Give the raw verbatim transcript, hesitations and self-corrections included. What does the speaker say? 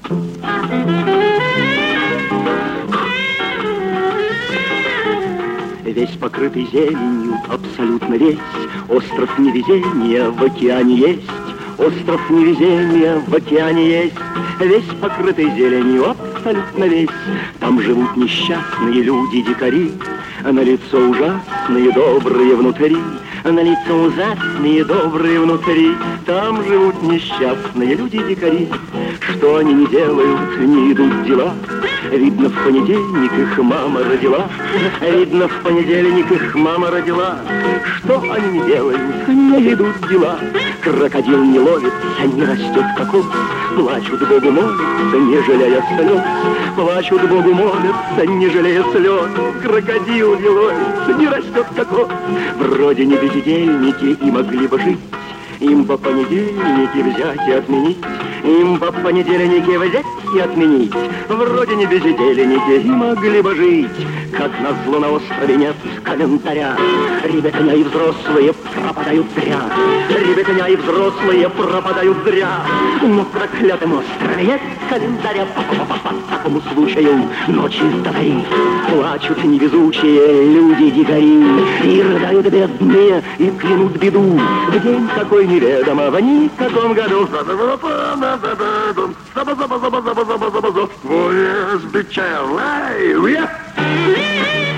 Весь покрытый зеленью, абсолютно весь, остров невезения в океане есть. Остров невезения в океане есть, весь покрытый зеленью, абсолютно весь. Там живут несчастные люди-дикари, на лицо ужасные, добрые внутри. На лицо ужасные, добрые внутри. Там живут несчастные люди-дикари. Что они не делают, не идут дела. Видно, в понедельник их мама родила. Видно, в понедельник их мама родила. Что они не делают, не идут дела. Крокодил не ловится, не растет кокос. Плачут Богу молятся, не жалея слез. Плачут Богу молятся, не жалея слез. Крокодил не ловится, не растет кокос. Вроде не бездельники и могли бы жить. Им по понедельнике взять и отменить. Им по понедельнике взять и отменить. Вроде не бездельники и могли бы жить. Как назло на острове нет календаря. Ребятня и взрослые пропадают зря. Ребятня и взрослые пропадают зря. На проклятом острове нет календаря. По такому случаю ночи сдали. Плачут невезучие люди-дикари. И рыдают бедные, и клянут беду. В день такой неведомо, в никаком году. Поезд Чайлай,